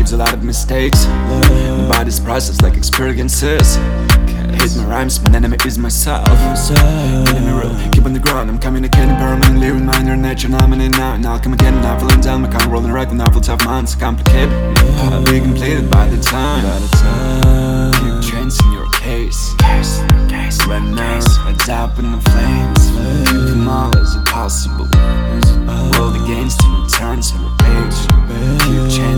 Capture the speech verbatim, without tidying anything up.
gives a lot of mistakes. My body's processed like experiences. I hate my rhymes, my enemy is myself. Getting me real, keep on the ground. I'm communicating permanently with my inner nature. Now I'm in it now, and I'll come again. Now feeling down, my car rolling right, and I feel tough minds complicated. I'll be completed by the time. Keep changing your case. Right now, it's up in the flames. Keeping all as possible. World against me, turns on the page. Keep changing.